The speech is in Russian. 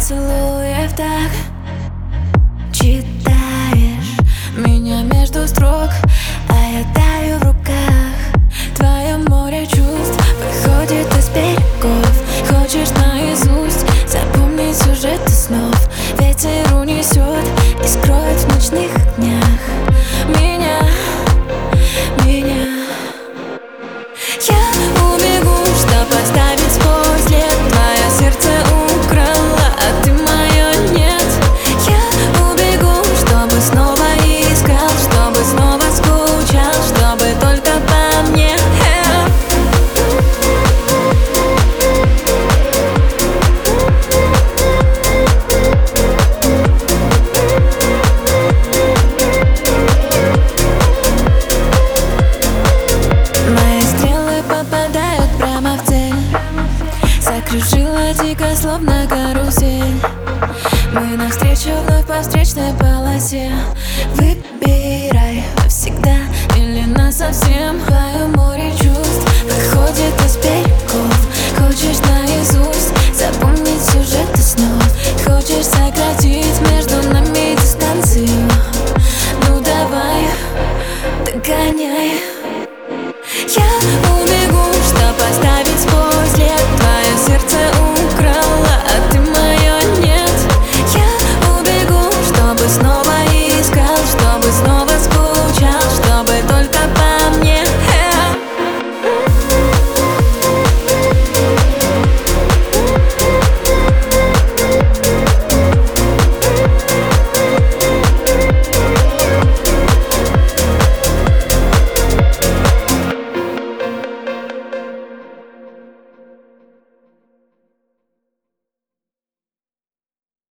поцелуев так читаешь меня между строк, а я таю в руках. Твое море чувств выходит из берегов. Хочешь наизусть запомнить сюжеты снов. Ветер унесет и скроет в ночных днях меня. Я убегу, чтоб оставить свой след. Твое сердце украла, а ты мое нет. Я убегу, чтобы снова искал, чтобы снова скучал, чтобы только по мне. Закружила дико, словно карусель. Мы навстречу вновь по встречной полосе. Выбирай навсегда или насовсем. Твое море чувств выходит из берегов. Хочешь